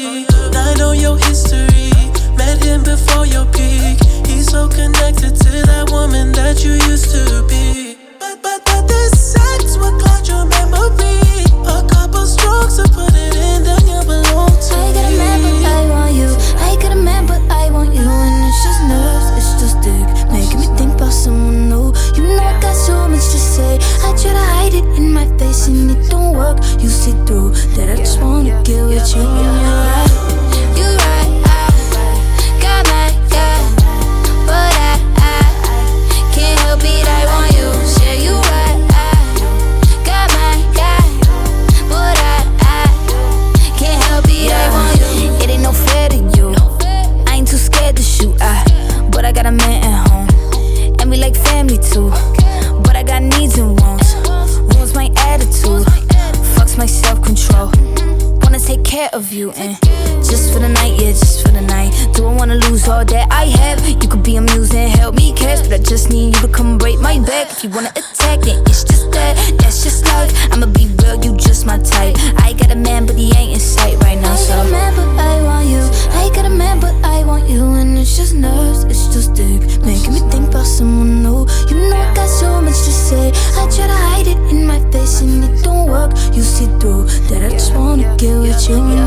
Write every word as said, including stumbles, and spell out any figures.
me. I know your history, met him before your peak. He's so connected to that woman that you used to be. But, but, but this sex will cloud your memory. A couple strokes to put it in, then you belong to me. I got a man, but I want you. I got a man, but I want you. And it's just nerves, it's just dick, making me think about someone new. You know I got so much to say. I try to hide it in my face and it don't work. You see through that I just wanna get with you. And you're right, you're right. I got my guy, but I, I can't help it. I want you. Yeah, you right. I got my guy, but I, I can't help it. I want you. It ain't no fair to you. I ain't too scared to shoot. I, but I got a man at home, and we like family too. But I got needs and wants. Ruins my attitude, fucks my self-control. Wanna take care of you, and just for the night, yeah, just for the night. Do I wanna lose all that I have? You could be amused and help me catch, but I just need you to come break my back. If you wanna attack, then it's just that, that's just life. I'ma be real, you just my type. I got a man, but he ain't in sight right now, so I got a man, but I want you. I got a man, but I want you. And it's just nerves, it's just dick, making me think about someone new. You know I got so much to say. I try to hide it in my face and it don't work. You see through that I just wanna get with you.